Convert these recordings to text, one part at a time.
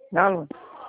Alô?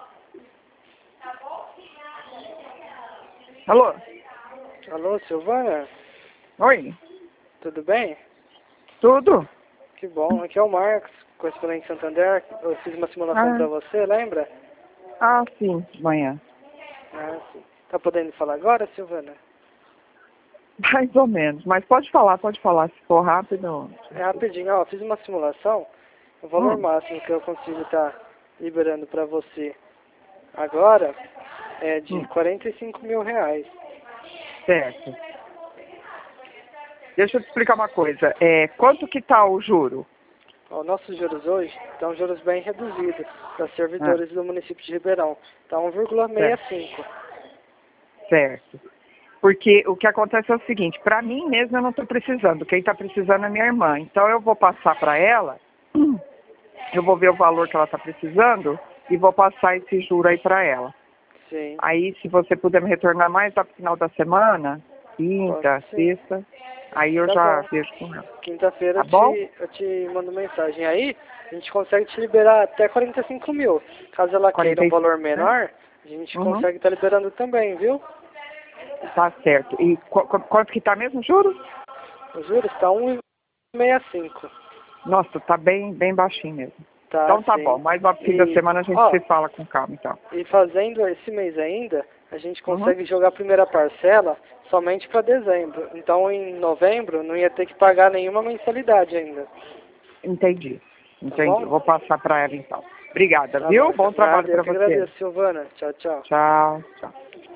Alô? Alô, Silvana? Oi? Tudo bem? Tudo? Que bom. Aqui é o Marcos, correspondente Santander. Eu fiz uma simulação pra você, lembra? Sim, amanhã. Sim. Tá podendo falar agora, Silvana? Mais ou menos, mas pode falar, se for rápido. É rapidinho, ó. Fiz uma simulação. O valor máximo que eu consigo estar liberando pra você agora é de R$ 45.000. Certo. Deixa eu te explicar uma coisa. Quanto que tá o juro? Ó, nossos juros hoje estão juros bem reduzidos para servidores do município de Ribeirão. Tá 1,65. Certo. Porque o que acontece é o seguinte, para mim mesmo eu não estou precisando, quem está precisando é minha irmã. Então eu vou passar para ela, eu vou ver o valor que ela está precisando e vou passar esse juro aí para ela. Sim. Aí se você puder me retornar mais no final da semana, quinta, sexta, aí eu já vejo com ela. Quinta-feira Tá bom? eu te mando mensagem. Aí a gente consegue te liberar até 45 mil. Caso ela queira um valor menor, a gente consegue estar liberando também, viu? Tá certo. E quanto que tá mesmo o juro? O juros está 1,65. Nossa, tá bem baixinho mesmo. Tá, Então tá sim. bom, mas no fim da semana a gente se fala com calma então. E fazendo esse mês ainda, a gente consegue jogar a primeira parcela somente para dezembro. Então em novembro não ia ter que pagar nenhuma mensalidade ainda. Entendi. Tá bom? Vou passar para ela então. Obrigada, viu? Bom trabalho para você. Eu que agradeço, Silvana. Tchau, tchau. Tchau, tchau.